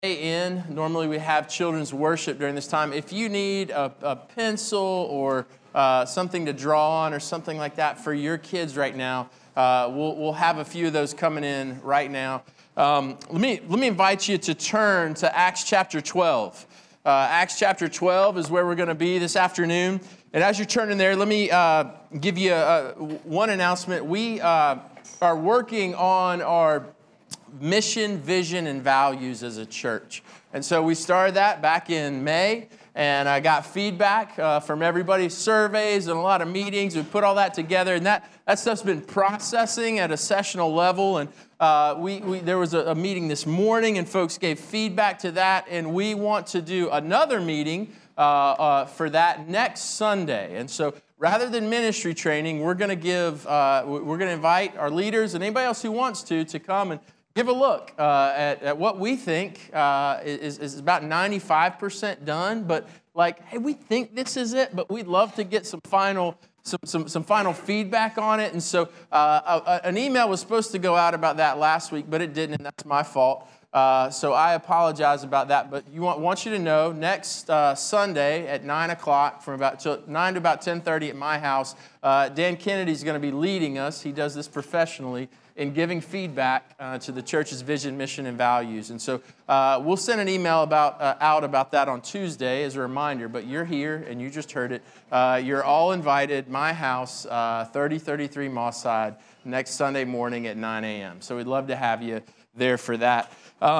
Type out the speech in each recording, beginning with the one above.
In. Normally we have children's worship during this time. If you need a pencil or something to draw on or something like that for your kids right now, we'll have a few of those coming in right now. Let me invite you to turn to Acts chapter 12. Acts chapter 12 is where we're going to be this afternoon. And as you're turning there, let me give you one announcement. We are working on our mission, vision, and values as a church. And so we started that back in May, and I got feedback from everybody, surveys and a lot of meetings. We put all that together, and that stuff's been processing at a sessional level. And there was a meeting this morning, and folks gave feedback to that, and we want to do another meeting for that next Sunday. And so rather than ministry training, we're going to invite our leaders and anybody else who wants to come and give a look at what we think is about 95% done, but hey, we think this is it, but we'd love to get some final feedback on it. And so an email was supposed to go out about that last week, but it didn't, and that's my fault. So I apologize about that, but want you to know next Sunday at 9 o'clock from about 9 to about 10:30 at my house, Dan Kennedy is going to be leading us. He does this professionally in giving feedback to the church's vision, mission, and values. And so we'll send an email out about that on Tuesday as a reminder, but you're here and you just heard it. You're all invited, my house, 3033 Moss-Side, next Sunday morning at 9 a.m. So we'd love to have you there for that.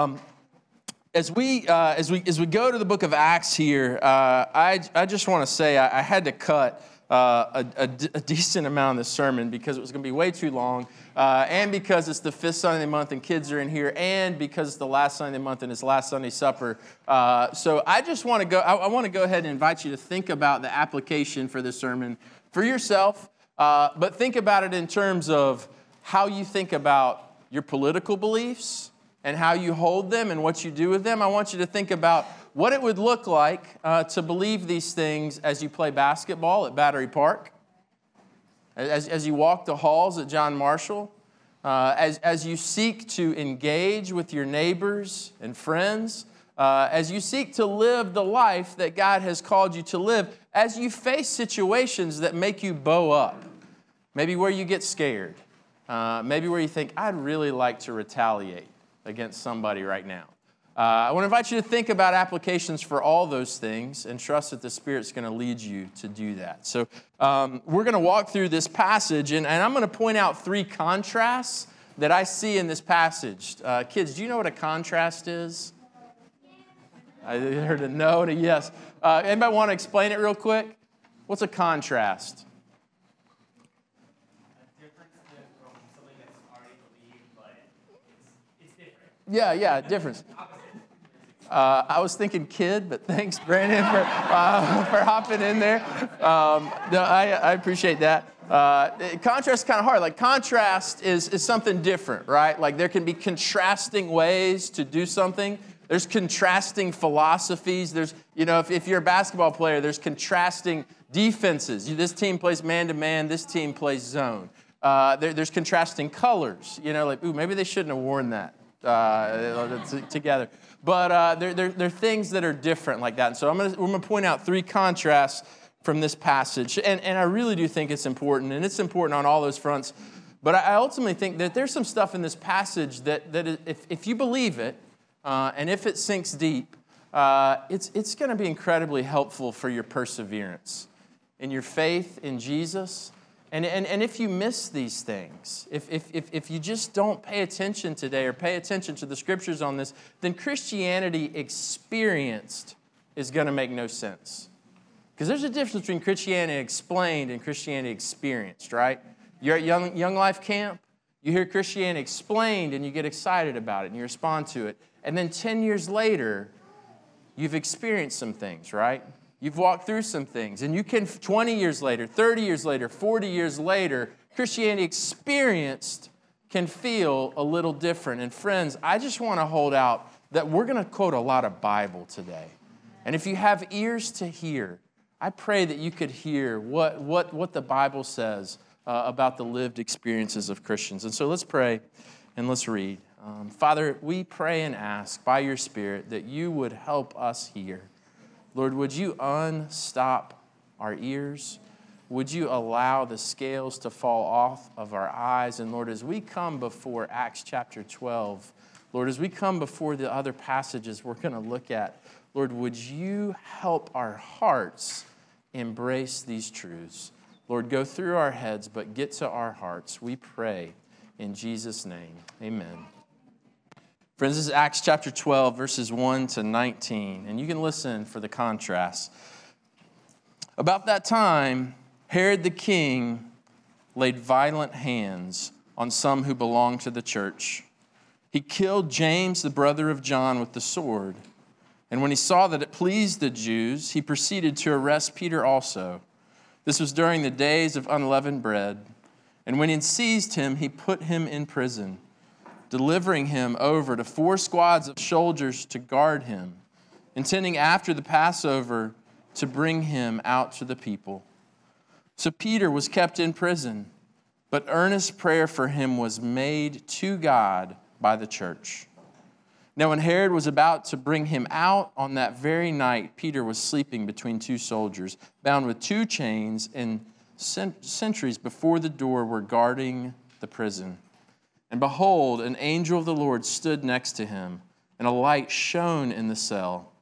As we go to the book of Acts here, I just want to say I had to cut a decent amount of this sermon because it was going to be way too long, and because it's the fifth Sunday of the month and kids are in here, and because it's the last Sunday of the month and it's last Sunday supper. So I just want to go. I want to go ahead and invite you to think about the application for this sermon for yourself, but think about it in terms of how you think about your political beliefs and how you hold them and what you do with them. I want you to think about what it would look like to believe these things as you play basketball at Battery Park, as you walk the halls at John Marshall, as you seek to engage with your neighbors and friends, as you seek to live the life that God has called you to live, as you face situations that make you bow up, maybe where you get scared, maybe where you think, I'd really like to retaliate against somebody right now. I want to invite you to think about applications for all those things and trust that the Spirit's going to lead you to do that. So we're going to walk through this passage, and I'm going to point out three contrasts that I see in this passage. Kids, do you know what a contrast is? I heard a no and a yes. Anybody want to explain it real quick? What's a contrast? Yeah, difference. I was thinking kid, but thanks, Brandon, for hopping in there. No, I appreciate that. Contrast is kind of hard. Like, contrast is something different, right? Like, there can be contrasting ways to do something. There's contrasting philosophies. There's, if you're a basketball player, there's contrasting defenses. This team plays man-to-man. This team plays zone. There's contrasting colors. Maybe they shouldn't have worn that together. But there are things that are different like that. And so we're going to point out three contrasts from this passage. And I really do think it's important, and it's important on all those fronts. But I ultimately think that there's some stuff in this passage that if you believe it, and if it sinks deep, it's going to be incredibly helpful for your perseverance in your faith in Jesus. And if you miss these things, if you just don't pay attention today or pay attention to the scriptures on this, then Christianity experienced is going to make no sense. Because there's a difference between Christianity explained and Christianity experienced, right? You're at Young Life Camp, you hear Christianity explained and you get excited about it and you respond to it. And then 10 years later, you've experienced some things, right? You've walked through some things, and you can, 20 years later, 30 years later, 40 years later, Christianity experienced can feel a little different. And friends, I just want to hold out that we're going to quote a lot of Bible today. And if you have ears to hear, I pray that you could hear what the Bible says about the lived experiences of Christians. And so let's pray and let's read. Father, we pray and ask by your Spirit that you would help us here. Lord, would you unstop our ears? Would you allow the scales to fall off of our eyes? And Lord, as we come before Acts chapter 12, Lord, as we come before the other passages we're going to look at, Lord, would you help our hearts embrace these truths? Lord, go through our heads, but get to our hearts. We pray in Jesus' name. Amen. Friends, this is Acts chapter 12, verses 1 to 19, and you can listen for the contrast. About that time, Herod the king laid violent hands on some who belonged to the church. He killed James, the brother of John, with the sword. And when he saw that it pleased the Jews, he proceeded to arrest Peter also. This was during the days of unleavened bread. And when he had seized him, he put him in prison, delivering him over to 4 squads of soldiers to guard him, intending after the Passover to bring him out to the people. So Peter was kept in prison, but earnest prayer for him was made to God by the church. Now when Herod was about to bring him out, on that very night Peter was sleeping between 2 soldiers, bound with 2 chains, and sentries before the door were guarding the prison. And behold, an angel of the Lord stood next to him, and a light shone in the cell.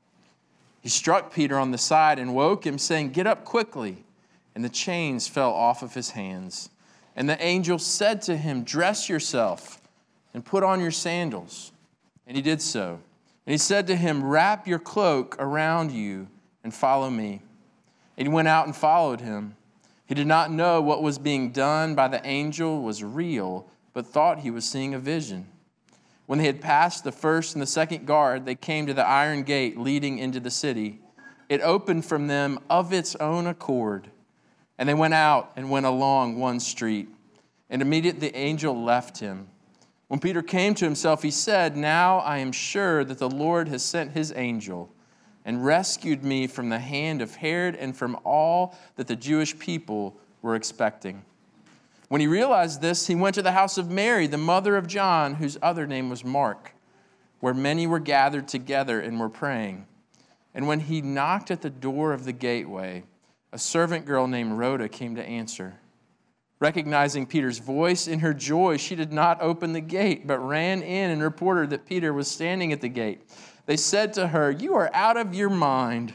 He struck Peter on the side and woke him, saying, "Get up quickly." And the chains fell off of his hands. And the angel said to him, "Dress yourself and put on your sandals." And he did so. And he said to him, "Wrap your cloak around you and follow me." And he went out and followed him. He did not know what was being done by the angel was real, but thought he was seeing a vision. When they had passed the first and the second guard, they came to the iron gate leading into the city. It opened from them of its own accord. And they went out and went along one street. And immediately the angel left him. When Peter came to himself, he said, "Now I am sure that the Lord has sent his angel and rescued me from the hand of Herod and from all that the Jewish people were expecting." When he realized this, he went to the house of Mary, the mother of John, whose other name was Mark, where many were gathered together and were praying. And when he knocked at the door of the gateway, a servant girl named Rhoda came to answer. Recognizing Peter's voice, in her joy, she did not open the gate, but ran in and reported that Peter was standing at the gate. They said to her, "You are out of your mind."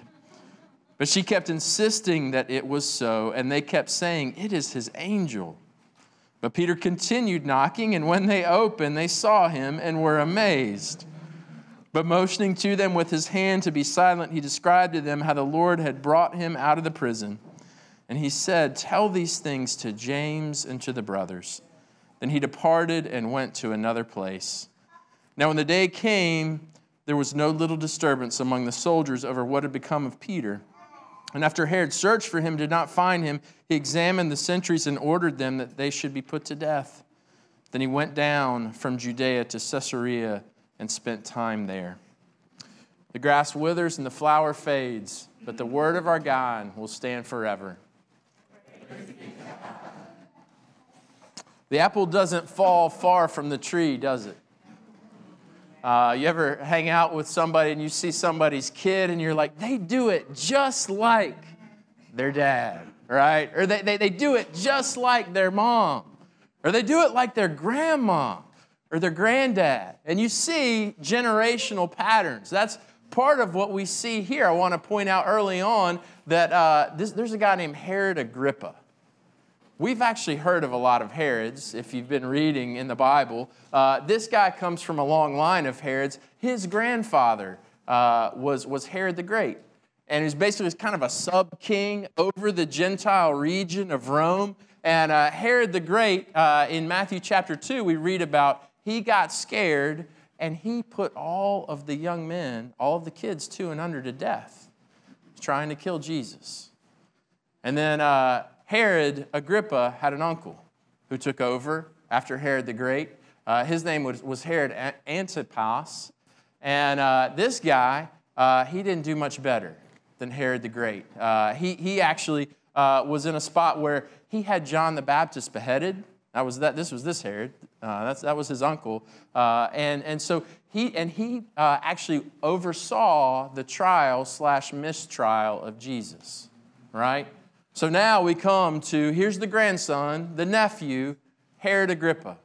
But she kept insisting that it was so, and they kept saying, "It is his angel." But Peter continued knocking, and when they opened, they saw him and were amazed. But motioning to them with his hand to be silent, he described to them how the Lord had brought him out of the prison. And he said, "Tell these things to James and to the brothers." Then he departed and went to another place. Now when the day came, there was no little disturbance among the soldiers over what had become of Peter. And after Herod searched for him, did not find him, he examined the sentries and ordered them that they should be put to death. Then he went down from Judea to Caesarea and spent time there. The grass withers and the flower fades, but the word of our God will stand forever. The apple doesn't fall far from the tree, does it? You ever hang out with somebody and you see somebody's kid and you're like, they do it just like their dad, right? Or they do it just like their mom. Or they do it like their grandma or their granddad. And you see generational patterns. That's part of what we see here. I want to point out early on that there's a guy named Herod Agrippa. We've actually heard of a lot of Herods, if you've been reading in the Bible. This guy comes from a long line of Herods. His grandfather was Herod the Great. And he was basically kind of a sub-king over the Gentile region of Rome. And Herod the Great, in Matthew chapter 2, we read about he got scared and he put all of the young men, all of the kids 2 and under, to death, trying to kill Jesus. And then Herod Agrippa had an uncle who took over after Herod the Great. His name was Herod Antipas. And this guy, he didn't do much better than Herod the Great. He actually was in a spot where he had John the Baptist beheaded, This was this Herod. That was his uncle. And so he actually oversaw the trial/mistrial of Jesus, right? So now we come to, here's the grandson, the nephew, Herod Agrippa.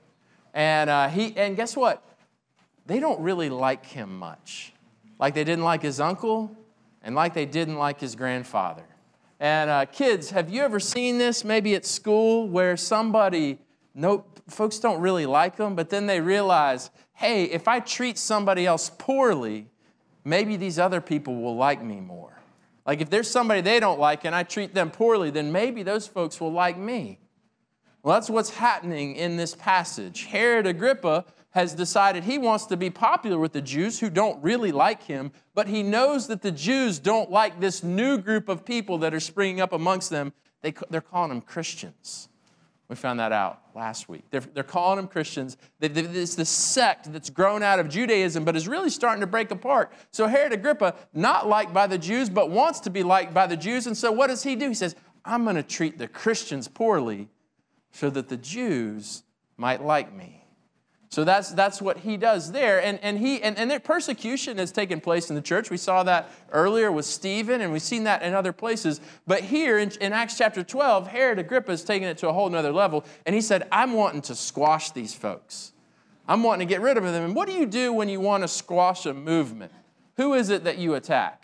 And guess what? They don't really like him much. Like they didn't like his uncle, and like they didn't like his grandfather. And kids, have you ever seen this maybe at school where folks don't really like them, but then they realize, hey, if I treat somebody else poorly, maybe these other people will like me more. Like if there's somebody they don't like and I treat them poorly, then maybe those folks will like me. Well, that's what's happening in this passage. Herod Agrippa has decided he wants to be popular with the Jews who don't really like him, but he knows that the Jews don't like this new group of people that are springing up amongst them. They're calling them Christians. We found that out last week. They're calling them Christians. It's the sect that's grown out of Judaism, but is really starting to break apart. So Herod Agrippa, not liked by the Jews, but wants to be liked by the Jews. And so what does he do? He says, I'm going to treat the Christians poorly so that the Jews might like me. So that's what he does there. And their persecution has taken place in the church. We saw that earlier with Stephen, and we've seen that in other places. But here in Acts chapter 12, Herod Agrippa is taking it to a whole nother level. And he said, I'm wanting to squash these folks. I'm wanting to get rid of them. And what do you do when you want to squash a movement? Who is it that you attack?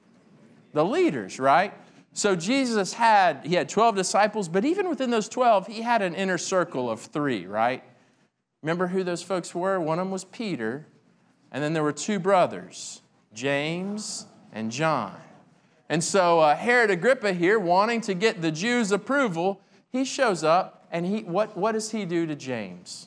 The leaders, right? So Jesus had 12 disciples, but even within those 12, he had an inner circle of 3, right? Remember who those folks were? One of them was Peter, and then there were 2 brothers, James and John. And so Herod Agrippa here, wanting to get the Jews' approval, he shows up, and what does he do to James?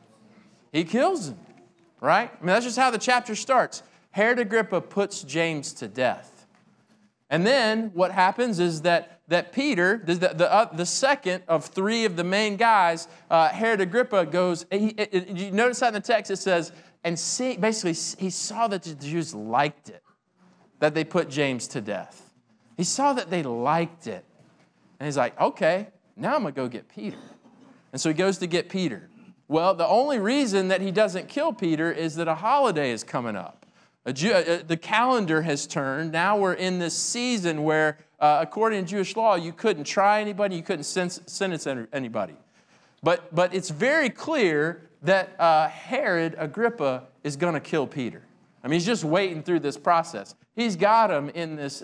He kills him, right? I mean, that's just how the chapter starts. Herod Agrippa puts James to death. And then what happens is that Peter, the second of 3 of the main guys, Herod Agrippa goes, you notice that in the text it says, basically he saw that the Jews liked it, that they put James to death. He saw that they liked it. And he's like, okay, now I'm going to go get Peter. And so he goes to get Peter. Well, the only reason that he doesn't kill Peter is that a holiday is coming up. The calendar has turned. Now we're in this season where, according to Jewish law, you couldn't try anybody, you couldn't sentence anybody. But it's very clear that Herod Agrippa is going to kill Peter. I mean, he's just waiting through this process. He's got him in this,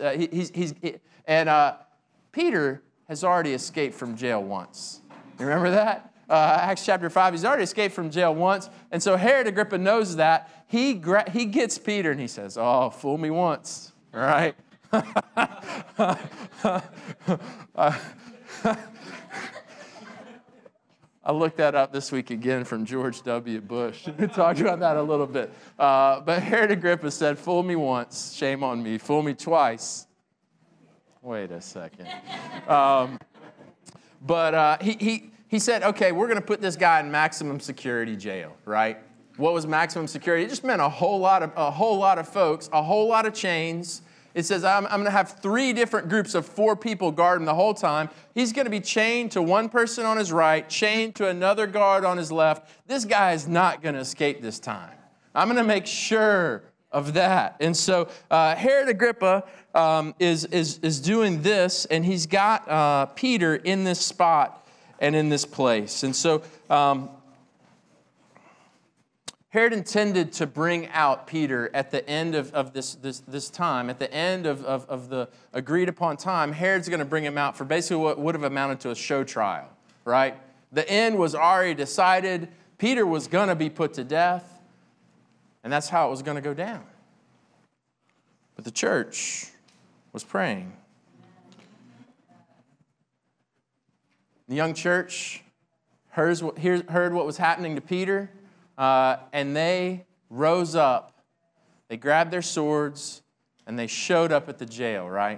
Peter has already escaped from jail once. You remember that? Acts chapter 5, he's already escaped from jail once. And so Herod Agrippa knows that. He gets Peter and he says, oh, fool me once, all right? I looked that up this week again from George W. Bush. We talked about that a little bit. But Herod Agrippa said, fool me once, shame on me. Fool me twice. Wait a second. He said, okay, we're going to put this guy in maximum security jail, right? What was maximum security? It just meant a whole lot of folks, a whole lot of chains. It says, I'm going to have 3 different groups of 4 people guard him the whole time. He's going to be chained to one person on his right, chained to another guard on his left. This guy is not going to escape this time. I'm going to make sure of that. And so Herod Agrippa is doing this, and he's got Peter in this spot and in this place. And so Herod intended to bring out Peter at the end of this time, at the end of the agreed upon time. Herod's going to bring him out for basically what would have amounted to a show trial, right? The end was already decided. Peter was going to be put to death, and that's how it was going to go down. But the church was praying. The young church heard what was happening to Peter. And they rose up, they grabbed their swords, and they showed up at the jail, right?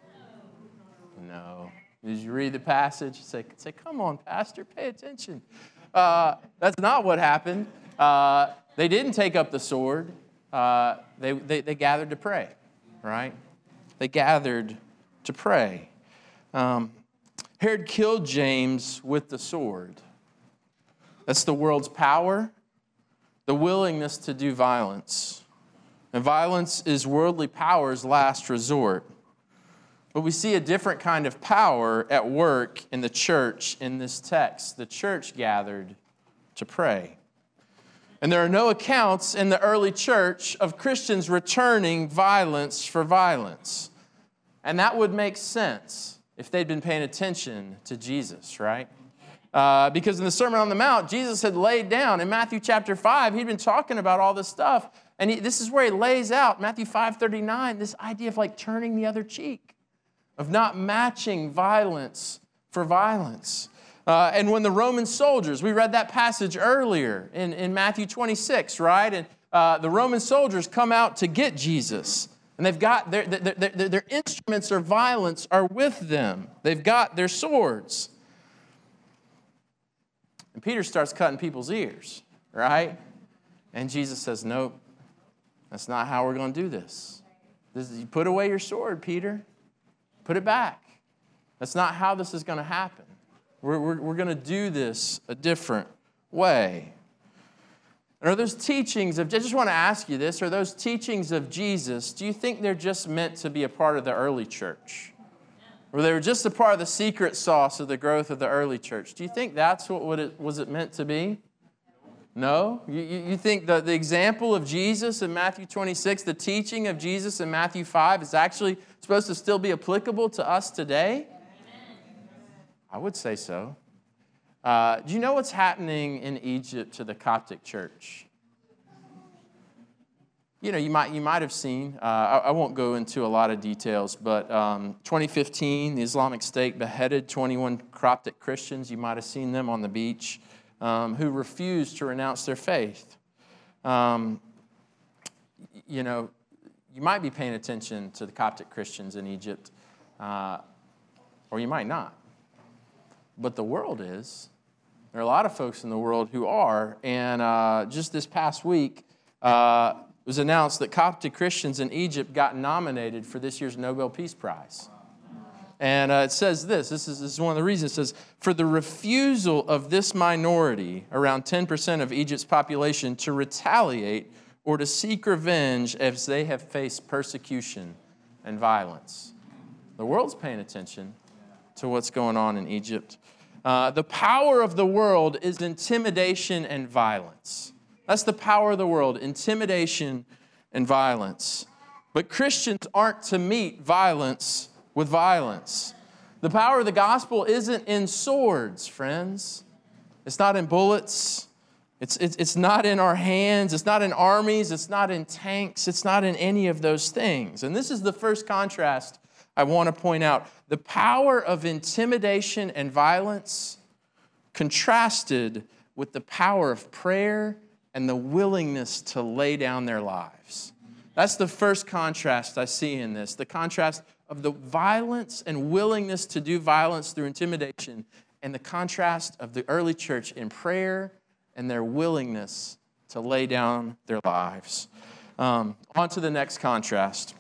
No. Did you read the passage? Say, come on, Pastor, pay attention. That's not what happened. They didn't take up the sword. They gathered to pray, right? They gathered to pray. Herod killed James with the sword. That's the world's power, the willingness to do violence. And violence is worldly power's last resort. But we see a different kind of power at work in the church in this text. The church gathered to pray. And there are no accounts in the early church of Christians returning violence for violence. And that would make sense if they'd been paying attention to Jesus, right? Because in the Sermon on the Mount, Jesus had laid down, in Matthew chapter 5, he'd been talking about all this stuff. And this is where he lays out, Matthew 5:39, this idea of like turning the other cheek, of not matching violence for violence. And when the Roman soldiers, we read that passage earlier in Matthew 26, right? And the Roman soldiers come out to get Jesus. And they've got their instruments of violence are with them. They've got their swords. And Peter starts cutting people's ears, right? And Jesus says, nope, that's not how we're going to do this. You put away your sword, Peter. Put it back. That's not how this is going to happen. We're going to do this a different way. And are those teachings of, I just want to ask you this, are those teachings of Jesus, do you think they're just meant to be a part of the early church? Or they were just a part of the secret sauce of the growth of the early church? Do you think that's what was it meant to be? No? You think the example of Jesus in Matthew 26, the teaching of Jesus in Matthew 5 is actually supposed to still be applicable to us today? I would say so. Do you know what's happening in Egypt to the Coptic church? You know, you might have seen, I won't go into a lot of details, but 2015, the Islamic State beheaded 21 Coptic Christians. You might have seen them on the beach. Who refused to renounce their faith. You know, you might be paying attention to the Coptic Christians in Egypt, or you might not. But the world is. There are a lot of folks in the world who are, and just this past week, it was announced that Coptic Christians in Egypt got nominated for this year's Nobel Peace Prize. And it says this is one of the reasons. It says, for the refusal of this minority, around 10% of Egypt's population, to retaliate or to seek revenge as they have faced persecution and violence. The world's paying attention to what's going on in Egypt. The power of the world is intimidation and violence. That's the power of the world, intimidation and violence. But Christians aren't to meet violence with violence. The power of the gospel isn't in swords, friends. It's not in bullets. It's not in our hands. It's not in armies. It's not in tanks. It's not in any of those things. And this is the first contrast I want to point out. The power of intimidation and violence contrasted with the power of prayer and the willingness to lay down their lives. That's the first contrast I see in this. The contrast of the violence and willingness to do violence through intimidation, and the contrast of the early church in prayer and their willingness to lay down their lives. On to the next contrast.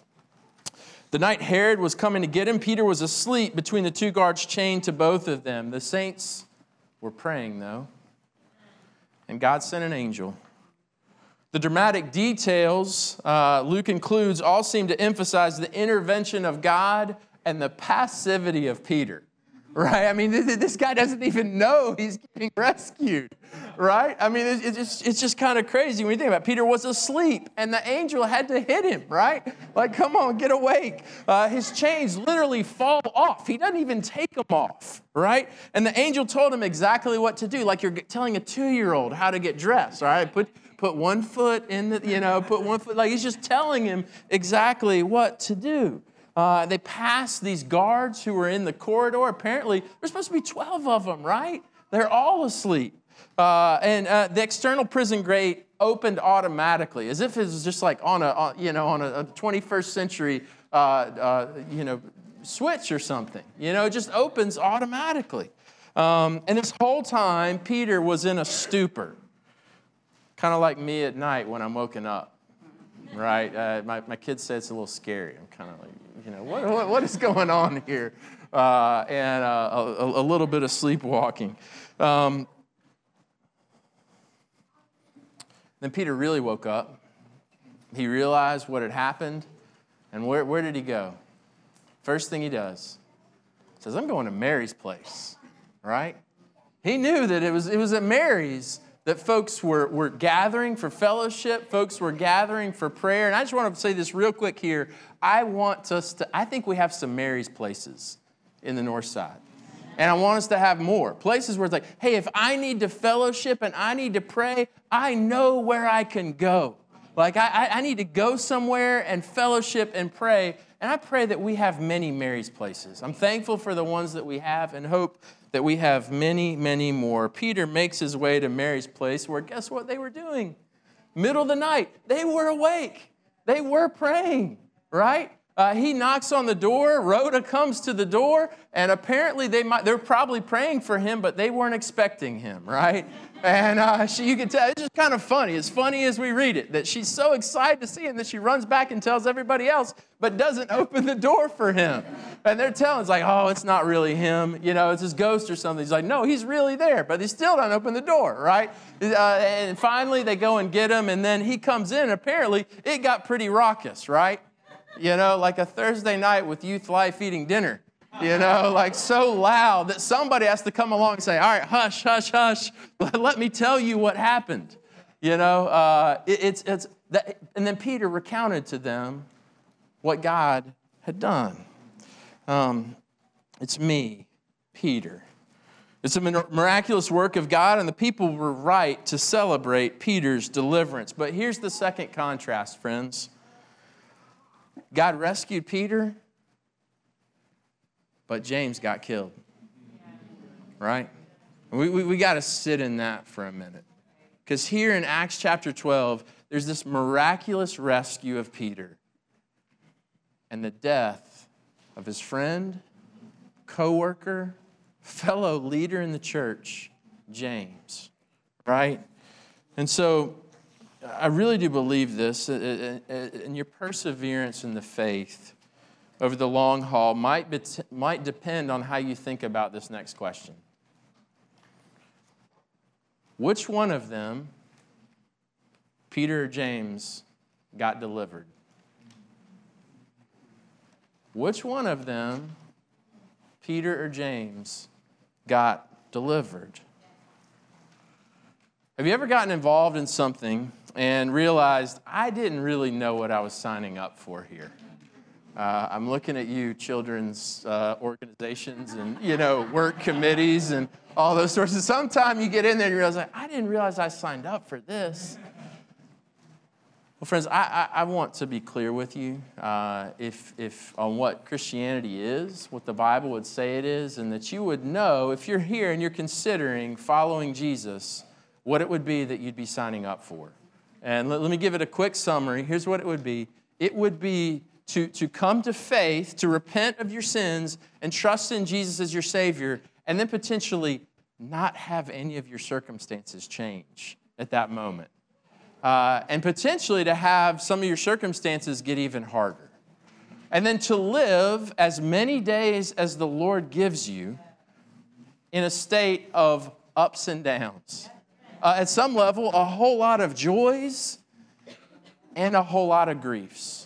The night Herod was coming to get him, Peter was asleep between the two guards chained to both of them. The saints were praying, though, and God sent an angel. The dramatic details, Luke includes, all seem to emphasize the intervention of God and the passivity of Peter, right? I mean, this guy doesn't even know he's getting rescued, right? I mean, it's just kind of crazy when you think about it. Peter was asleep, and the angel had to hit him, right? Like, come on, get awake. His chains literally fall off. He doesn't even take them off, right? And the angel told him exactly what to do, like you're telling a 2-year-old how to get dressed, all right? Put one foot in the, put one foot, like he's just telling him exactly what to do. They passed these guards who were in the corridor. Apparently, there's supposed to be 12 of them, right? They're all asleep. And the external prison grate opened automatically, as if it was just like on a 21st century, switch or something. It just opens automatically. And this whole time, Peter was in a stupor. Kind of like me at night when I'm woken up, right? My kids say it's a little scary. I'm kind of like, what is going on here? And a little bit of sleepwalking. Then Peter really woke up. He realized what had happened. And where did he go? First thing he does, says, I'm going to Mary's place, right? He knew that it was at Mary's that folks were gathering for fellowship, folks were gathering for prayer. And I just want to say this real quick here. I think we have some Mary's places in the north side. And I want us to have more. Places where it's like, hey, if I need to fellowship and I need to pray, I know where I can go. Like, I need to go somewhere and fellowship and pray. And I pray that we have many Mary's places. I'm thankful for the ones that we have and hope that we have many, many more. Peter makes his way to Mary's place where, guess what they were doing? Middle of the night, they were awake. They were praying, right? He knocks on the door. Rhoda comes to the door, and apparently they're probably praying for him, but they weren't expecting him, right? And you can tell, it's just kind of funny. It's funny as we read it, that she's so excited to see him that she runs back and tells everybody else, but doesn't open the door for him. And they're telling, it's like, oh, it's not really him. You know, it's his ghost or something. He's like, no, he's really there, but they still don't open the door, right? And finally, they go and get him, and then he comes in, and apparently it got pretty raucous, right? You know, like a Thursday night with Youth Life eating dinner. You know, like so loud that somebody has to come along and say, all right, hush, hush, hush. Let me tell you what happened. You know, and then Peter recounted to them what God had done. It's me, Peter. It's a miraculous work of God, and the people were right to celebrate Peter's deliverance. But here's the second contrast, friends. God rescued Peter, but James got killed, right? We got to sit in that for a minute. Because here in Acts chapter 12, there's this miraculous rescue of Peter and the death of his friend, co-worker, fellow leader in the church, James, right? And so I really do believe this, and your perseverance in the faith over the long haul might depend on how you think about this next question. Which one of them, Peter or James, got delivered? Which one of them, Peter or James, got delivered? Have you ever gotten involved in something and realized, I didn't really know what I was signing up for here? I'm looking at you, children's organizations and, work committees and all those sorts of. Sometimes you get in there and you realize, I didn't realize I signed up for this. Well, friends, I want to be clear with you if on what Christianity is, what the Bible would say it is, and that you would know, if you're here and you're considering following Jesus, what it would be that you'd be signing up for. And let me give it a quick summary. Here's what it would be. It would be to come to faith, to repent of your sins, and trust in Jesus as your Savior, and then potentially not have any of your circumstances change at that moment. And potentially to have some of your circumstances get even harder. And then to live as many days as the Lord gives you in a state of ups and downs. At some level, a whole lot of joys and a whole lot of griefs.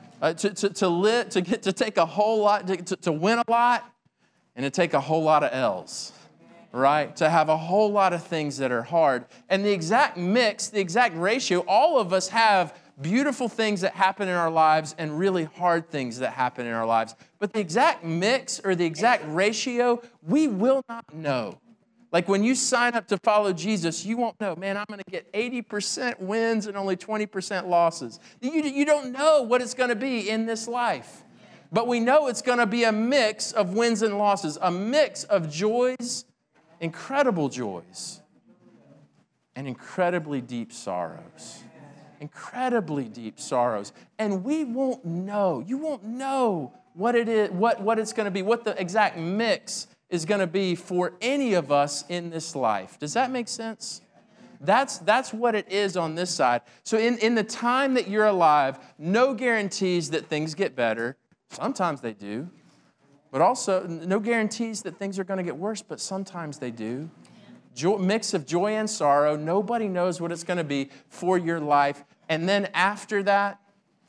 To take a whole lot, to win a lot, and to take a whole lot of L's, right? To have a whole lot of things that are hard. And the exact mix, the exact ratio, all of us have beautiful things that happen in our lives and really hard things that happen in our lives. But the exact mix or the exact ratio, we will not know. Like when you sign up to follow Jesus, you won't know, man, I'm going to get 80% wins and only 20% losses. You don't know what it's going to be in this life. But we know it's going to be a mix of wins and losses, a mix of joys, incredible joys, and incredibly deep sorrows. Incredibly deep sorrows. And we won't know. You won't know what it is, what it's going to be, what the exact mix is going to be for any of us in this life. Does that make sense? That's what it is on this side. So in the time that you're alive, no guarantees that things get better. Sometimes they do. But also, no guarantees that things are going to get worse, but sometimes they do. mix of joy and sorrow. Nobody knows what it's going to be for your life. And then after that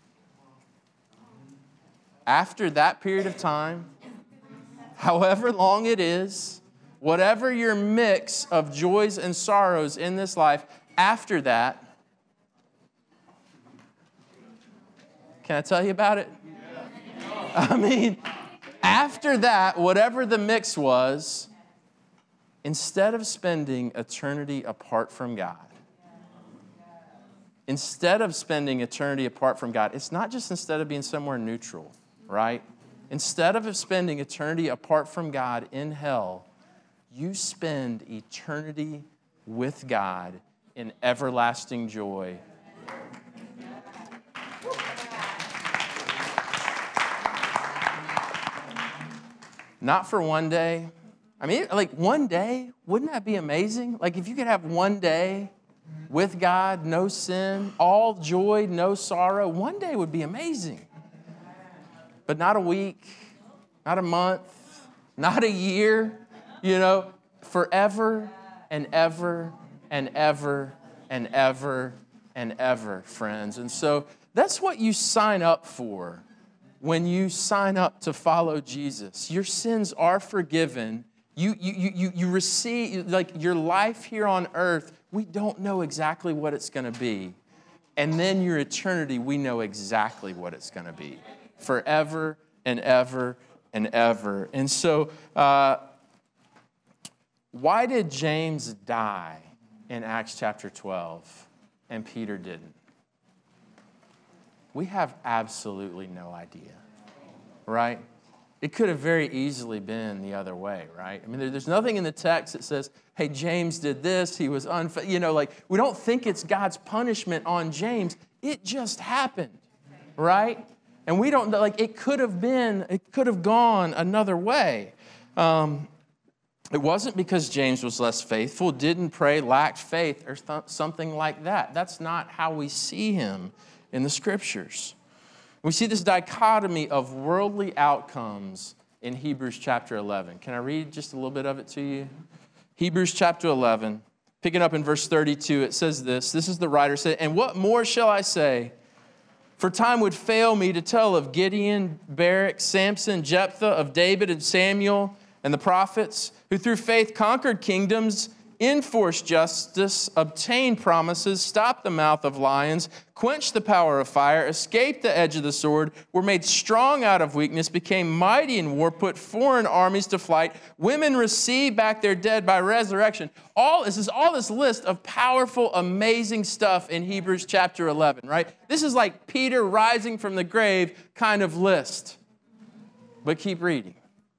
period of time, however long it is, whatever your mix of joys and sorrows in this life, after that, can I tell you about it? I mean, after that, whatever the mix was, instead of spending eternity apart from God, it's not just instead of being somewhere neutral, right? Instead of spending eternity apart from God in hell, you spend eternity with God in everlasting joy. Not for one day. I mean, like one day, wouldn't that be amazing? Like if you could have one day with God, no sin, all joy, no sorrow, one day would be amazing. But not a week, not a month, not a year, forever and ever and ever and ever and ever, friends. And so that's what you sign up for when you sign up to follow Jesus. Your sins are forgiven. You receive, like your life here on earth, we don't know exactly what it's going to be. And then your eternity, we know exactly what it's going to be. Forever and ever and ever. And so, why did James die in Acts chapter 12 and Peter didn't? We have absolutely no idea, right? It could have very easily been the other way, right? I mean, there's nothing in the text that says, hey, James did this, he was unfaithful. We don't think it's God's punishment on James. It just happened, right? And we don't, it could have gone another way. It wasn't because James was less faithful, didn't pray, lacked faith, or something like that. That's not how we see him in the Scriptures. We see this dichotomy of worldly outcomes in Hebrews chapter 11. Can I read just a little bit of it to you? Hebrews chapter 11, picking up in verse 32, it says this. This is the writer saying, "And what more shall I say? For time would fail me to tell of Gideon, Barak, Samson, Jephthah, of David and Samuel, and the prophets, who through faith conquered kingdoms, enforced justice, obtained promises, stopped the mouth of lions, quenched the power of fire, escaped the edge of the sword, were made strong out of weakness, became mighty in war, put foreign armies to flight, women received back their dead by resurrection." All this list of powerful, amazing stuff in Hebrews chapter 11, right? This is like Peter rising from the grave kind of list. But keep reading.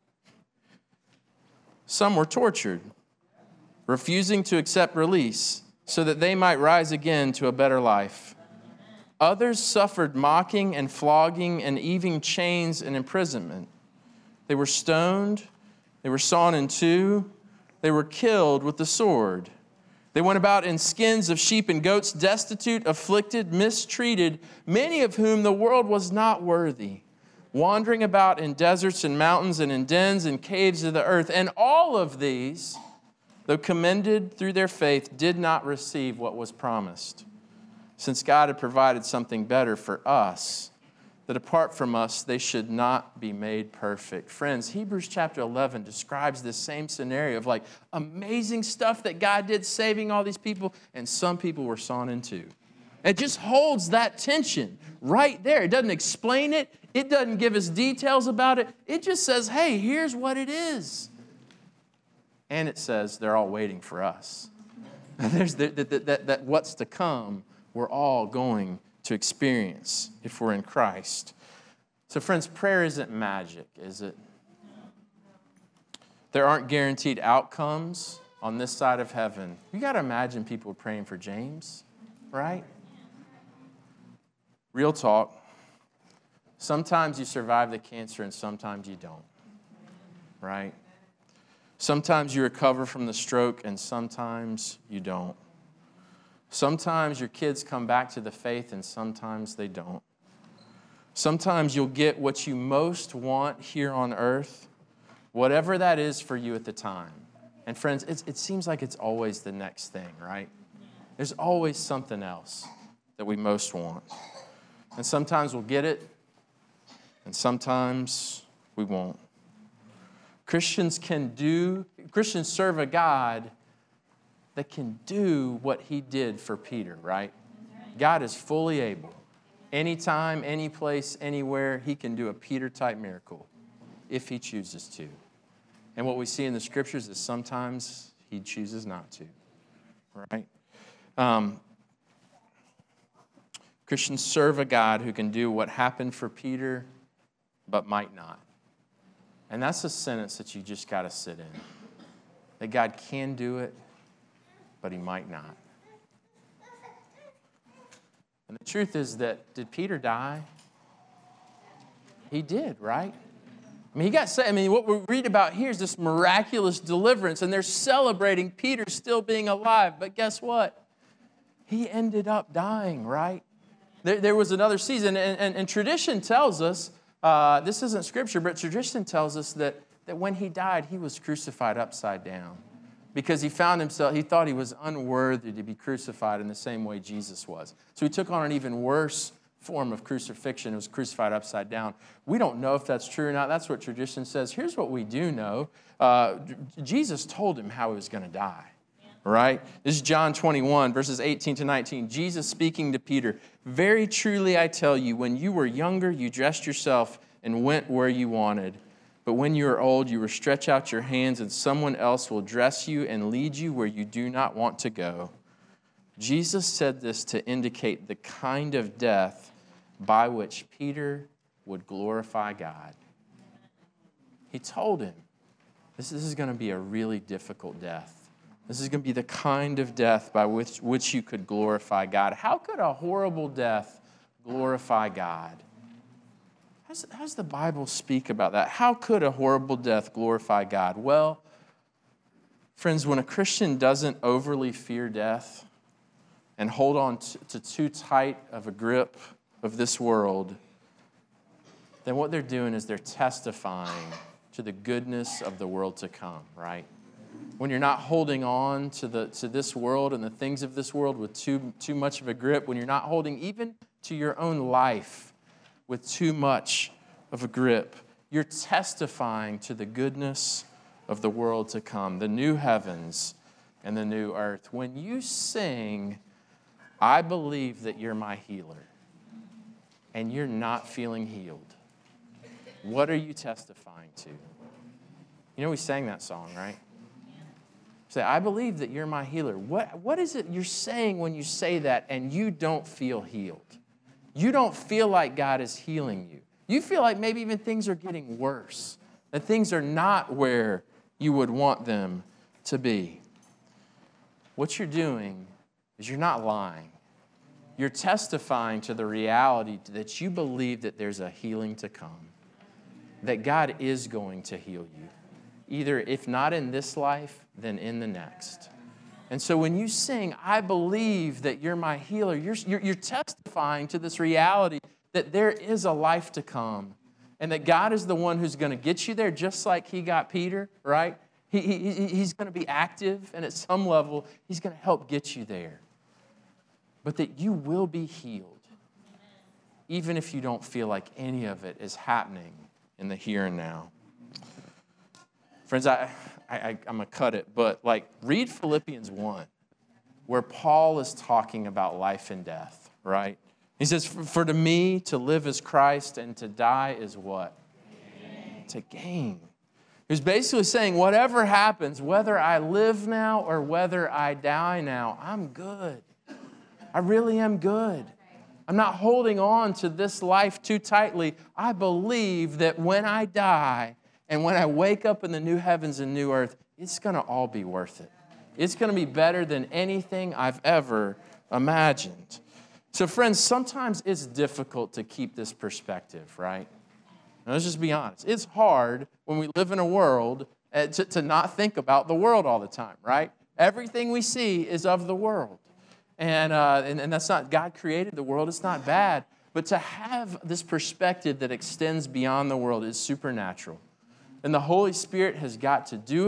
Some were tortured, refusing to accept release so that they might rise again to a better life. Others suffered mocking and flogging and even chains and imprisonment. They were stoned, they were sawn in two, they were killed with the sword. They went about in skins of sheep and goats, destitute, afflicted, mistreated, many of whom the world was not worthy, wandering about in deserts and mountains and in dens and caves of the earth. And all of these, though commended through their faith, did not receive what was promised, since God had provided something better for us, that apart from us, they should not be made perfect. Friends, Hebrews chapter 11 describes this same scenario of amazing stuff that God did saving all these people, and some people were sawn in two. It just holds that tension right there. It doesn't explain it. It doesn't give us details about it. It just says, hey, here's what it is. And it says they're all waiting for us. There's that what's to come, we're all going to experience if we're in Christ. So friends, prayer isn't magic, is it? There aren't guaranteed outcomes on this side of heaven. You got to imagine people praying for James, right? Real talk. Sometimes you survive the cancer and sometimes you don't, right? Sometimes you recover from the stroke and sometimes you don't. Sometimes your kids come back to the faith and sometimes they don't. Sometimes you'll get what you most want here on earth, whatever that is for you at the time. And friends, it seems like it's always the next thing, right? There's always something else that we most want. And sometimes we'll get it, and sometimes we won't. Christians serve a God that can do what he did for Peter, right? God is fully able. Anytime, any place, anywhere, he can do a Peter-type miracle if he chooses to. And what we see in the Scriptures is sometimes he chooses not to, right? Christians serve a God who can do what happened for Peter, but might not. And that's a sentence that you just got to sit in. That God can do it, but he might not. And the truth is that, did Peter die? He did, right? What we read about here is this miraculous deliverance, and they're celebrating Peter still being alive. But guess what? He ended up dying, right? There was another season, and tradition tells us, this isn't Scripture, but tradition tells us that when he died, he was crucified upside down. Because he thought he was unworthy to be crucified in the same way Jesus was. So he took on an even worse form of crucifixion. It was crucified upside down. We don't know if that's true or not. That's what tradition says. Here's what we do know. Jesus told him how he was going to die. Right? This is John 21, verses 18 to 19. Jesus speaking to Peter, "Very truly I tell you, when you were younger, you dressed yourself and went where you wanted. But when you are old, you will stretch out your hands, and someone else will dress you and lead you where you do not want to go." Jesus said this to indicate the kind of death by which Peter would glorify God. He told him, this is going to be a really difficult death. This is going to be the kind of death by which you could glorify God. How could a horrible death glorify God? How does the Bible speak about that? How could a horrible death glorify God? Well, friends, when a Christian doesn't overly fear death and hold on to too tight of a grip of this world, then what they're doing is they're testifying to the goodness of the world to come, right? When you're not holding on to this world and the things of this world with too much of a grip, when you're not holding even to your own life with too much of a grip, you're testifying to the goodness of the world to come, the new heavens and the new earth. When you sing, "I believe that you're my healer," and you're not feeling healed, what are you testifying to? You know, we sang that song, right? Say, "I believe that you're my healer." What is it you're saying when you say that and you don't feel healed? You don't feel like God is healing you. You feel like maybe even things are getting worse, that things are not where you would want them to be. What you're doing is you're not lying. You're testifying to the reality that you believe that there's a healing to come, that God is going to heal you. Either if not in this life, then in the next. And so when you sing, "I believe that you're my healer," you're testifying to this reality that there is a life to come and that God is the one who's going to get you there just like he got Peter, right? He's going to be active, and at some level, he's going to help get you there. But that you will be healed, even if you don't feel like any of it is happening in the here and now. Friends, I'm going to cut it, but read Philippians 1, where Paul is talking about life and death, right? He says, "For to me, to live is Christ, and to die is what? Gain. To gain." He's basically saying, whatever happens, whether I live now or whether I die now, I'm good. I really am good. I'm not holding on to this life too tightly. I believe that when I die, and when I wake up in the new heavens and new earth, it's going to all be worth it. It's going to be better than anything I've ever imagined. So friends, sometimes it's difficult to keep this perspective, right? Now, let's just be honest. It's hard when we live in a world to not think about the world all the time, right? Everything we see is of the world. And that's not, God created the world. It's not bad. But to have this perspective that extends beyond the world is supernatural. And the Holy Spirit has got to do it.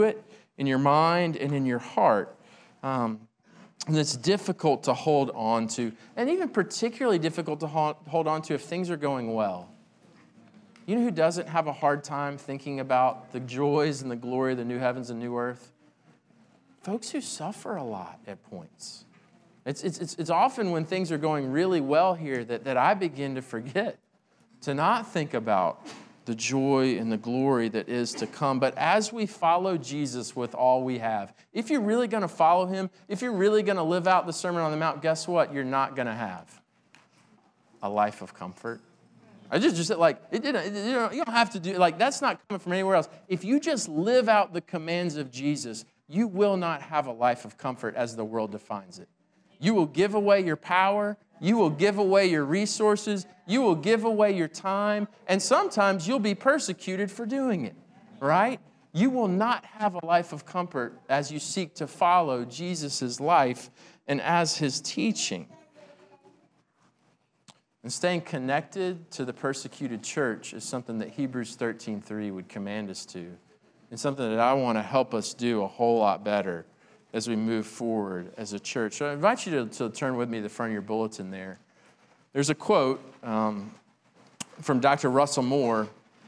in your mind and in your heart. And it's difficult to hold on to, and even particularly difficult to hold on to if things are going well. You know who doesn't have a hard time thinking about the joys and the glory of the new heavens and new earth? Folks who suffer a lot at points. It's often when things are going really well here that I begin to forget to not think about the joy and the glory that is to come. But as we follow Jesus with all we have, if you're really going to follow him, if you're really going to live out the Sermon on the Mount, guess what? You're not going to have a life of comfort. I just like, you don't have to do, like, that's not coming from anywhere else. If you just live out the commands of Jesus, you will not have a life of comfort as the world defines it. You will give away your power. You will give away your resources. You will give away your time. And sometimes you'll be persecuted for doing it, right? You will not have a life of comfort as you seek to follow Jesus' life and as his teaching. And staying connected to the persecuted church is something that Hebrews 13:3 would command us to, and something that I want to help us do a whole lot better as we move forward as a church. So I invite you to turn with me to the front of your bulletin there. There's a quote from Dr. Russell Moore,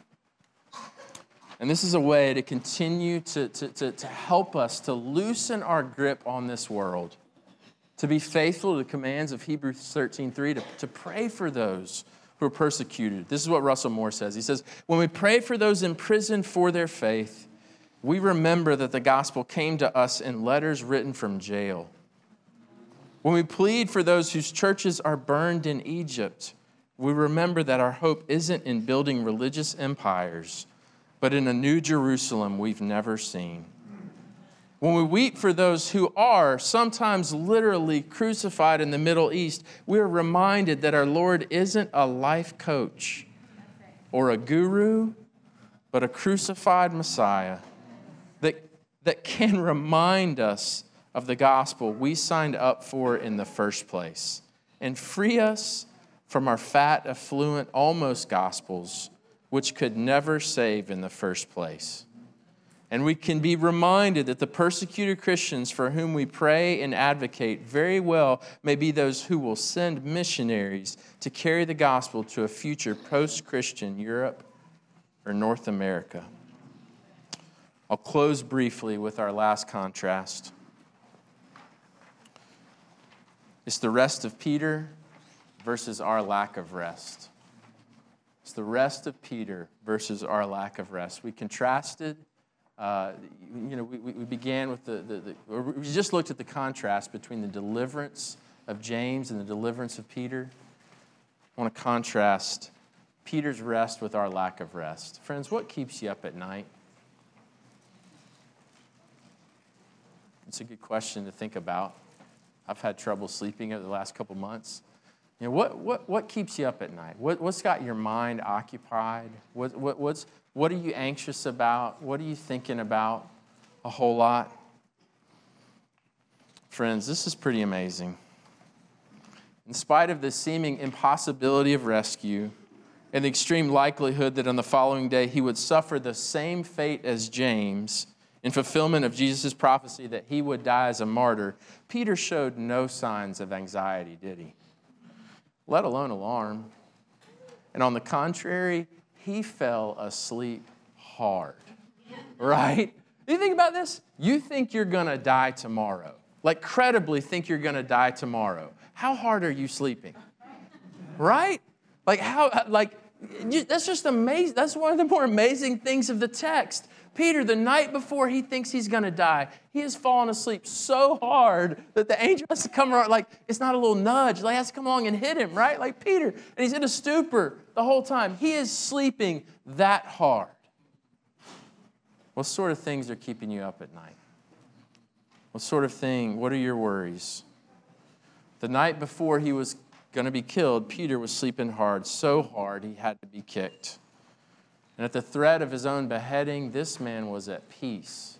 and this is a way to continue to help us to loosen our grip on this world, to be faithful to the commands of Hebrews 13:3, to pray for those who are persecuted. This is what Russell Moore says. He says, when we pray for those imprisoned for their faith, we remember that the gospel came to us in letters written from jail. When we plead for those whose churches are burned in Egypt, we remember that our hope isn't in building religious empires, but in a new Jerusalem we've never seen. When we weep for those who are sometimes literally crucified in the Middle East, we're reminded that our Lord isn't a life coach or a guru, but a crucified Messiah that can remind us of the gospel we signed up for in the first place and free us from our fat, affluent, almost gospels, which could never save in the first place. And we can be reminded that the persecuted Christians for whom we pray and advocate very well may be those who will send missionaries to carry the gospel to a future post-Christian Europe or North America. I'll close briefly with our last contrast. It's the rest of Peter versus our lack of rest. It's the rest of Peter versus our lack of rest. We contrasted. We began with we just looked at the contrast between the deliverance of James and the deliverance of Peter. I want to contrast Peter's rest with our lack of rest. Friends, what keeps you up at night? It's a good question to think about. I've had trouble sleeping over the last couple months. You know, what keeps you up at night? What's got your mind occupied? What are you anxious about? What are you thinking about a whole lot? Friends, this is pretty amazing. In spite of the seeming impossibility of rescue and the extreme likelihood that on the following day he would suffer the same fate as James in fulfillment of Jesus' prophecy that he would die as a martyr, Peter showed no signs of anxiety, did he? Let alone alarm. And on the contrary, he fell asleep hard, right? You think about this? You think you're going to die tomorrow. Like, credibly think you're going to die tomorrow. How hard are you sleeping? Right? That's just amazing. That's one of the more amazing things of the text. Peter, the night before he thinks he's going to die, he has fallen asleep so hard that the angel has to come around, like, it's not a little nudge. Like, he has to come along and hit him, right? Like Peter. And he's in a stupor the whole time. He is sleeping that hard. What sort of things are keeping you up at night? What are your worries? The night before he was going to be killed, Peter was sleeping hard, so hard he had to be kicked. And at the threat of his own beheading, this man was at peace.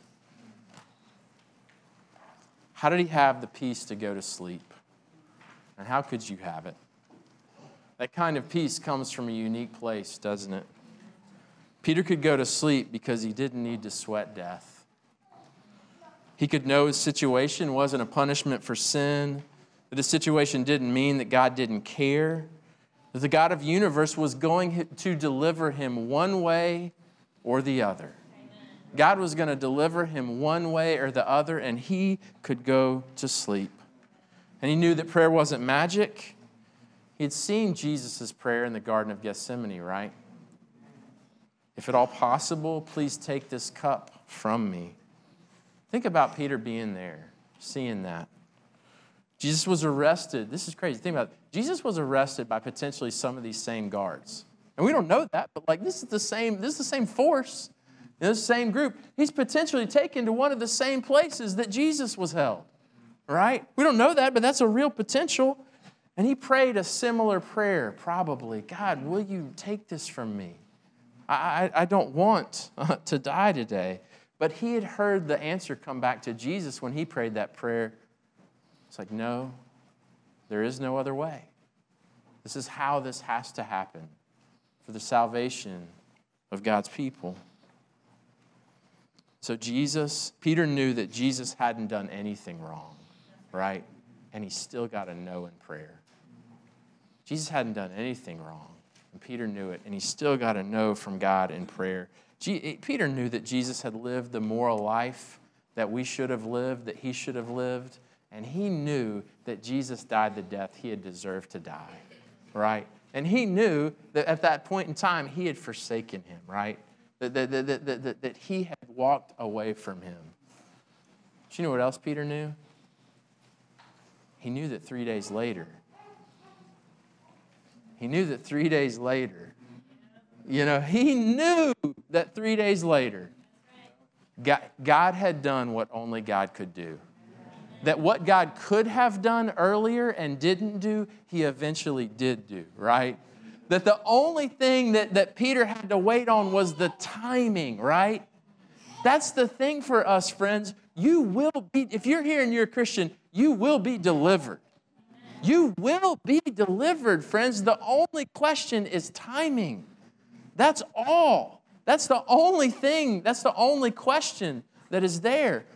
How did he have the peace to go to sleep? And how could you have it? That kind of peace comes from a unique place, doesn't it? Peter could go to sleep because he didn't need to sweat death. He could know his situation wasn't a punishment for sin, that his situation didn't mean that God didn't care, that the God of the universe was going to deliver him one way or the other. God was going to deliver him one way or the other, and he could go to sleep. And he knew that prayer wasn't magic. He had seen Jesus' prayer in the Garden of Gethsemane, right? If at all possible, please take this cup from me. Think about Peter being there, seeing that. Jesus was arrested. This is crazy. Think about it. Jesus was arrested by potentially some of these same guards. And we don't know that, but this is the same force, this same group. He's potentially taken to one of the same places that Jesus was held, right? We don't know that, but that's a real potential. And he prayed a similar prayer, probably. God, will you take this from me? I don't want to die today. But he had heard the answer come back to Jesus when he prayed that prayer. It's like, no, there is no other way. This is how this has to happen for the salvation of God's people. So Peter knew that Jesus hadn't done anything wrong, right? And he still got a no in prayer. Jesus hadn't done anything wrong. And Peter knew it, and he still got a no from God in prayer. Peter knew that Jesus had lived the moral life that we should have lived, that he should have lived, and he knew that Jesus died the death he had deserved to die, right? And he knew that at that point in time, he had forsaken him, right? That he had walked away from him. Do you know what else Peter knew? He knew that 3 days later, he knew that 3 days later, he knew that 3 days later, God had done what only God could do. That what God could have done earlier and didn't do, he eventually did do, right? That the only thing that Peter had to wait on was the timing, right? That's the thing for us, friends. You will be, if you're here and you're a Christian, you will be delivered. You will be delivered, friends. The only question is timing. That's all. That's the only thing. That's the only question that is there.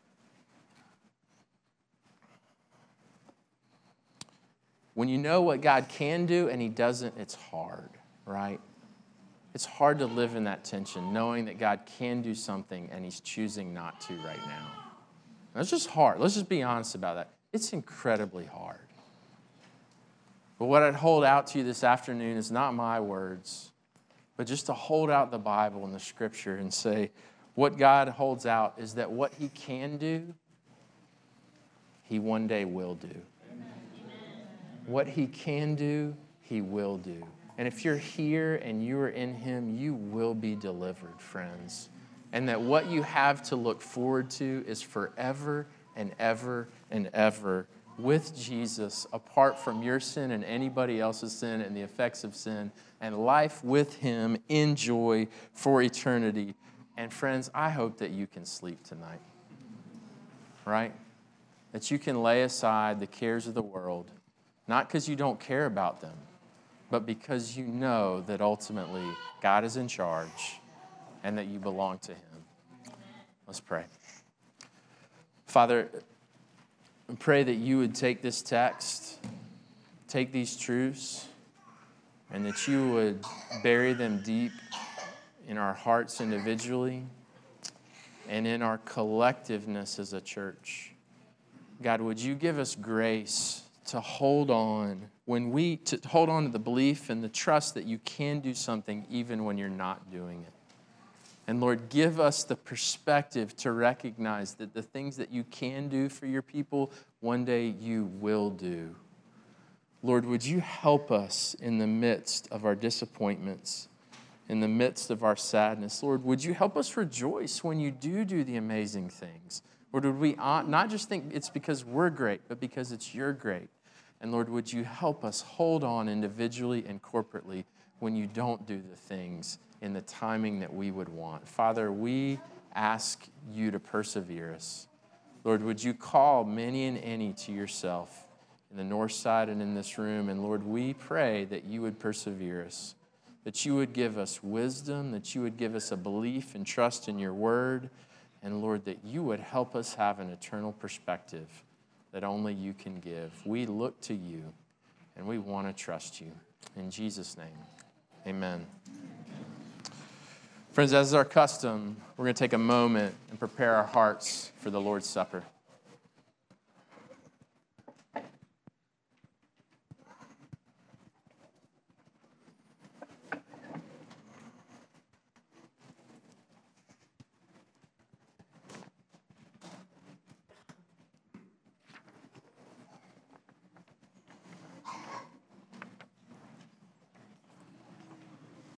When you know what God can do and he doesn't, it's hard, right? It's hard to live in that tension, knowing that God can do something and he's choosing not to right now. That's just hard. Let's just be honest about that. It's incredibly hard. But what I'd hold out to you this afternoon is not my words, but just to hold out the Bible and the Scripture and say, what God holds out is that what he can do, he one day will do. What he can do, he will do. And if you're here and you are in him, you will be delivered, friends. And that what you have to look forward to is forever and ever and ever with Jesus, apart from your sin and anybody else's sin and the effects of sin, and life with him in joy for eternity. And friends, I hope that you can sleep tonight, right? That you can lay aside the cares of the world, not because you don't care about them, but because you know that ultimately God is in charge and that you belong to him. Let's pray. Father, I pray that you would take this text, take these truths, and that you would bury them deep in our hearts individually and in our collectiveness as a church. God, would you give us grace to hold on to hold on to the belief and the trust that you can do something even when you're not doing it. And Lord, give us the perspective to recognize that the things that you can do for your people, one day you will do. Lord, would you help us in the midst of our disappointments, in the midst of our sadness? Lord, would you help us rejoice when you do the amazing things? Lord, would we not just think it's because we're great, but because it's you're great? And Lord, would you help us hold on individually and corporately when you don't do the things in the timing that we would want? Father, we ask you to persevere us. Lord, would you call many and any to yourself in the north side and in this room? And Lord, we pray that you would persevere us, that you would give us wisdom, that you would give us a belief and trust in your word, And Lord, that you would help us have an eternal perspective that only you can give. We look to you, and we want to trust you. In Jesus' name, amen. Friends, as is our custom, we're going to take a moment and prepare our hearts for the Lord's Supper.